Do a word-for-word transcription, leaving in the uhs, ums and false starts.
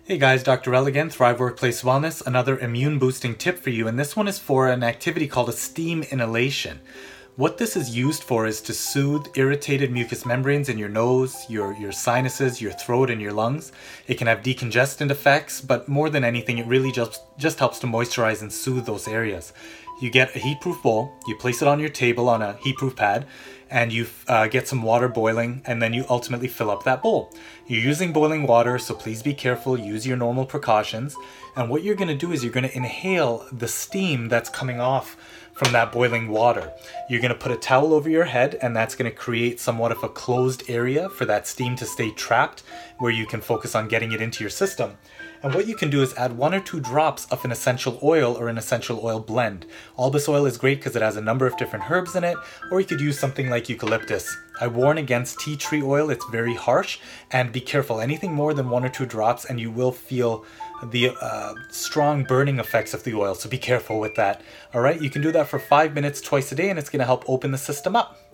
Hey guys, Doctor L again, Thrive Workplace Wellness, another immune boosting tip for you, and this one is for an activity called a steam inhalation. What this is used for is to soothe irritated mucous membranes in your nose, your, your sinuses, your throat, and your lungs. It can have decongestant effects, but more than anything, it really just, just helps to moisturize and soothe those areas. You get a heat-proof bowl, you place it on your table on a heat-proof pad, and you uh, get some water boiling, and then you ultimately fill up that bowl. You're using boiling water, so please be careful, use your normal precautions. And what you're going to do is you're going to inhale the steam that's coming off from that boiling water. You're going to put a towel over your head, and that's going to create somewhat of a closed area for that steam to stay trapped, where you can focus on getting it into your system. And what you can do is add one or two drops of an essential oil or an essential oil blend. Albus oil is great because it has a number of different herbs in it, or you could use something like eucalyptus. I warn against tea tree oil, it's very harsh, and be careful, anything more than one or two drops and you will feel the uh, strong burning effects of the oil, so be careful with that. Alright, you can do that for five minutes twice a day and it's going to help open the system up.